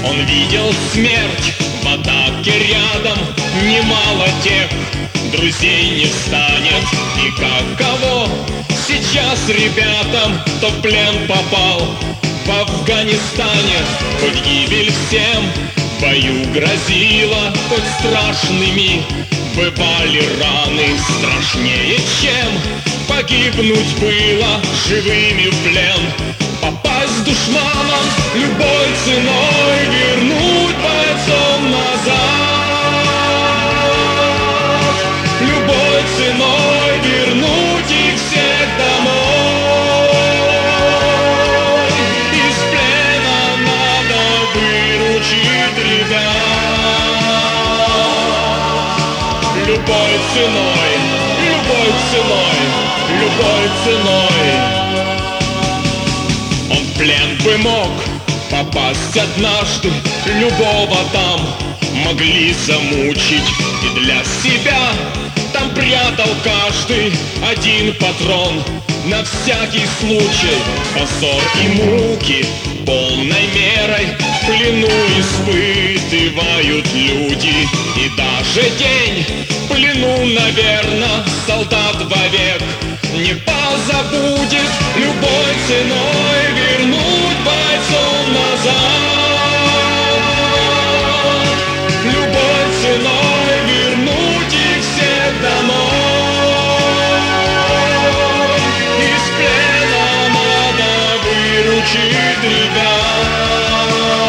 Он видел смерть в атаке рядом, немало тех друзей не станет. И каково сейчас ребятам, кто в плен попал в Афганистане. Хоть гибель всем в бою грозила, хоть страшными бывали раны, страшнее, чем погибнуть было живыми в плен. Попасть душманам любой ценой, вернуть бойцов назад. Любой ценой вернуть их всех домой. Из плена надо выручить ребят. Любой ценой, любой ценой, любой ценой. Он в плен бы мог попасть однажды, любого там могли замучить. И для себя там прятал каждый один патрон на всякий случай. Позор и муки полной мерой в плену испытывают люди. И даже день в плену, наверно, солдат вовек не позабудет. Любой ценой вернуть бойцов назад. Любой ценой вернуть их всех домой. Из плена надо выручить ребят.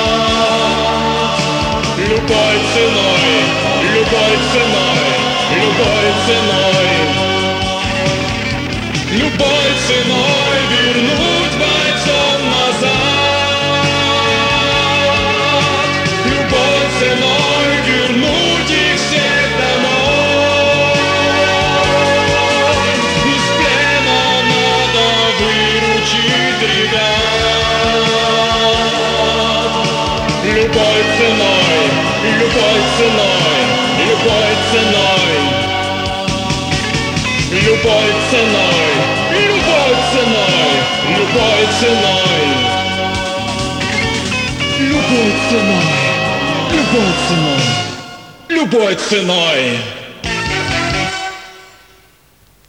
Любой ценой, любой ценой, любой ценой. Любой ценой вернуть бойцов назад. Любой ценой вернуть их всех домой. Из плена надо выручить ребят. Любой ценой, любой ценой, любой ценой. Любой ценой, любой ценой, любой ценой. Любой ценой, любой ценой, любой ценой.